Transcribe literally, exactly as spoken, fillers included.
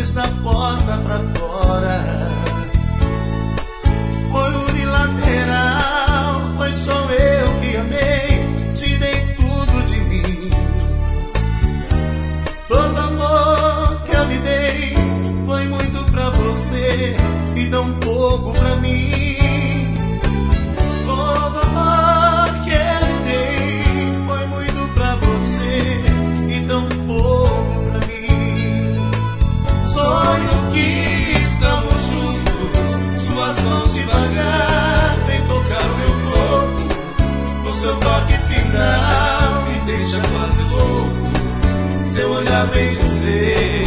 pus na porta pra fora. Foi unilateral, foi só eu que amei, te dei tudo de mim. Todo amor que eu lhe dei foi muito pra você e tão pouco pra mim. Todo amor que eu lhe dei foi muito pra você e tão pouco pra mim. Sonho que estamos juntos, suas mãos devagar vem tocar o meu corpo. No seu toque final me deixa quase louco, seu olhar vem dizer